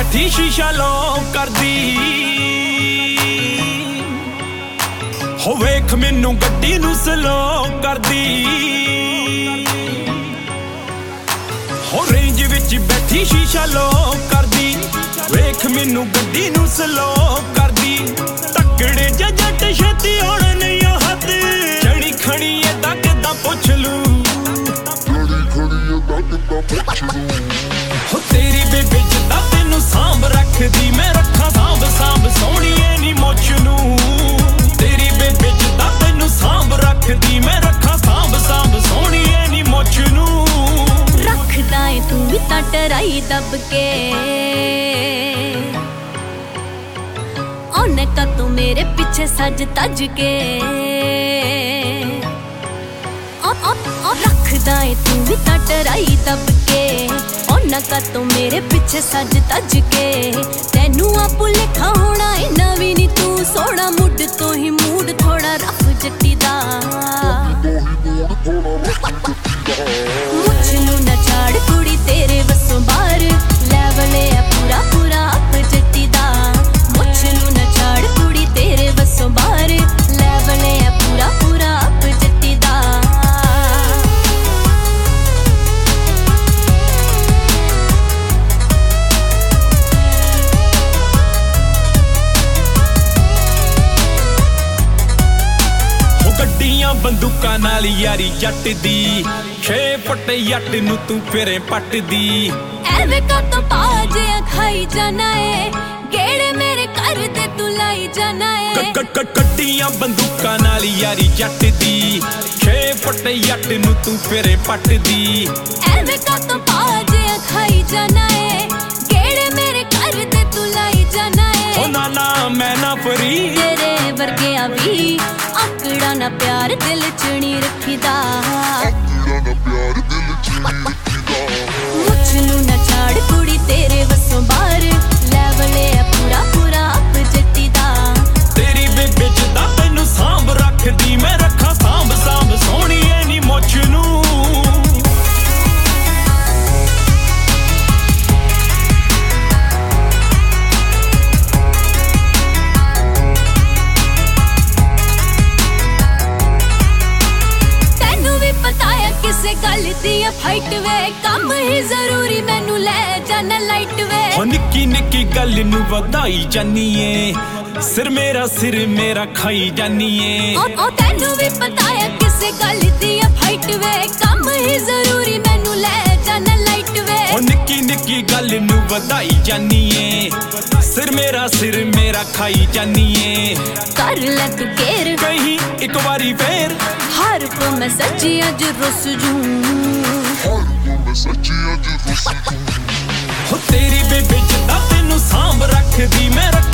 बैठी शीशा लो कर दी हो वेख मैनू गड्डी नू स्लो कर दी हो रेंज विच बैठी शीशा लो कर दी वेख मैनू गड्डी नू स्लो कर दी तकड़े जट छेती होण नहीं हद जड़ी खड़ी एदा किदां पुछ लू हो तेरी बेबे जिदा तेनू सांभ रखदी मैं रखा सांभ सांभ सोहणीए नी मुछ नू तेरी बेबे जिदा तेनू सांभ रखदी मैं रखा सांभ सांभ सोहणीए नी मुछ नू रखदा है तू भी तां टराई दब के औने का तू मेरे पीछे सज तज के रखदा है तू भी तां टराई दब के औने का तू मेरे पीछे सज तज के तेनू आपू लिखा होना इन्ना भी नी तू सोना मुड तो ही मूड थोड़ा रफ जट्टी दा मुझ नू ना छाड़ कुड़ी तेरे वसों बाहर लेवले है पूरा पूरा अप जट्टी दा मुझ नू ना छाड़ कुड़ी तेरे वसों बाहर लेवले है पूरा पूरा अप जट्टी दा गड्डियां बंदूकां नाल यारी जट दी 6 फुट जट नू तू फिरे पट दी एवे का तो पाजे खाई जाना है गेड़े मेरे घर ते तू लाई जाना है गड्डियां बंदूकां नाल यारी जट दी 6 फुट जट नू तू फिरे पट दी एवे का तो पाजे खाई जाना है गेड़े मेरे घर ते तू लाई जाना है ओ ना ना मैं ना फरी तेरे वर्गे भी आकड़ा ना प्यार दिल च नी रखीदा मुझ नू ना छाड़ कुड़ी तेरे वसों बाहर लेवले है पूरा पूरा अप जट्टी दा तेरी बेबे जिदा तेनू सांभ रखदी मैं रखा सांभ सांभ सोहणीए नी मुछ नू किसे गल दी फाइट वे कम ही जरूरी मैनू ले जाना लाइट वे हो निक्की निक्की गल नू वधाई जानी है सिर मेरा खाई जानी है ओ तेनू भी पता है किसे गल दी फाइट वे कम ही जरूरी मैनू ले जाना लाइट वे हो निक्की निक्की गल नू वधाई जानी है सिर मेरा खाई जानी है कर ले तू केर कहीं एक बारी फेर हार को मैं सच्ची अज रुस जूं हो तेरी बेबे जिदा तेनू सांभ रखदी मैं